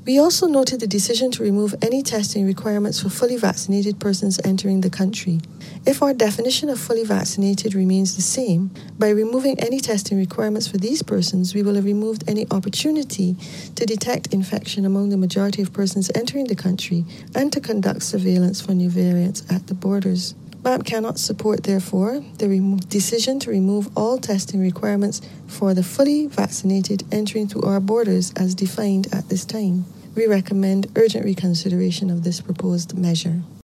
We also noted the decision to remove any testing requirements for fully vaccinated persons entering the country. If our definition of fully vaccinated remains the same, by removing any testing requirements for these persons, we will have removed any opportunity to detect infection among the majority of persons entering the country and to conduct surveillance for new variants at the borders. MAP cannot support, therefore, the decision to remove all testing requirements for the fully vaccinated entering through our borders as defined at this time. We recommend urgent reconsideration of this proposed measure.